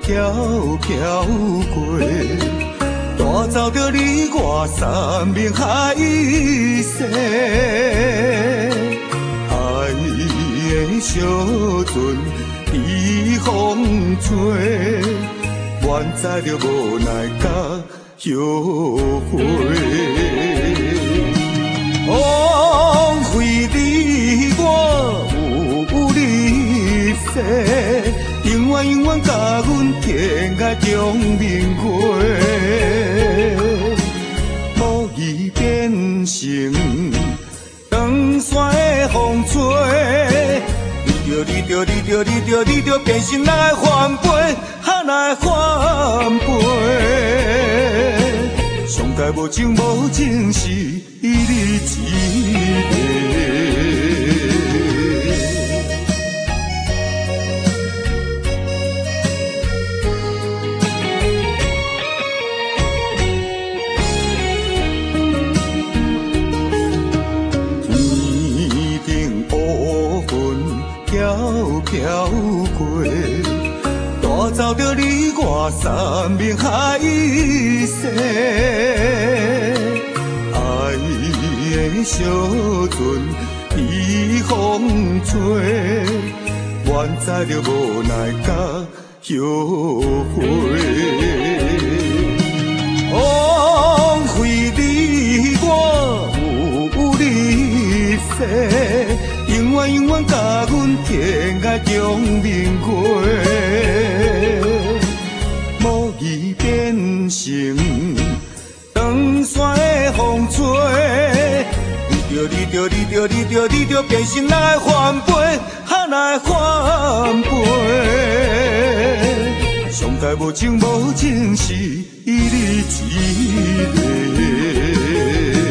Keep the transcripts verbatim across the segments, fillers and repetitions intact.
飘飘过，带走着你我山盟海誓。爱的小船被风吹，愿知着无奈甲后悔。枉费你我有你世。永远永远甲阮天涯中明月，无意变成长山的风吹。你着你着你着你着你着变成来翻飞，哈来翻飞。上界无情无情是你一个。飘过，带走着你我山盟海誓。爱的小船被风吹，愿知着无奈甲后悔。枉费你我有你世。永远永远甲阮天涯中明月，无意变成长山的风吹。你着你着你着你着你着变成来翻飞，哈来翻飞。上界无情无情是你一个。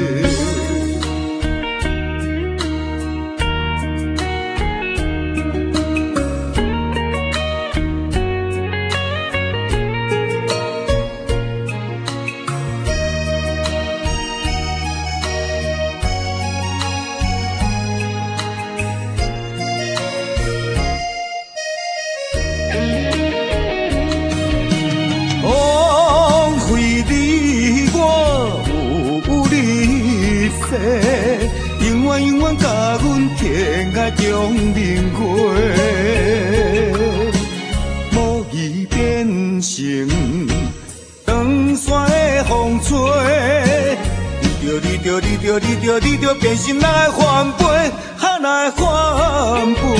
永远永远甲阮天涯中明月，无意变成长山的风吹。你着你着你着你着你着变成来翻飞，哈来翻飞。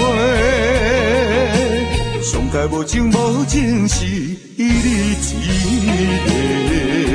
上界无情无情是你一个。